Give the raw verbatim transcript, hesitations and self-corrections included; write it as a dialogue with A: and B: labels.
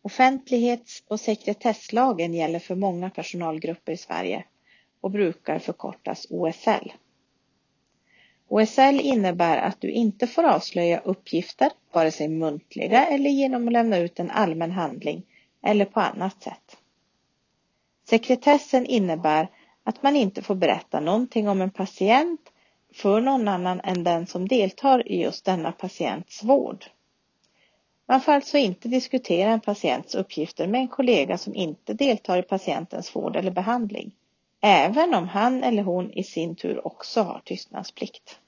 A: Offentlighets- och sekretesslagen gäller för många personalgrupper i Sverige och brukar förkortas O S L. O S L innebär att du inte får avslöja uppgifter, vare sig muntliga eller genom att lämna ut en allmän handling eller på annat sätt. Sekretessen innebär att man inte får berätta någonting om en patient för någon annan än den som deltar i just denna patients vård. Man får alltså inte diskutera en patients uppgifter med en kollega som inte deltar i patientens vård eller behandling, även om han eller hon i sin tur också har tystnadsplikt.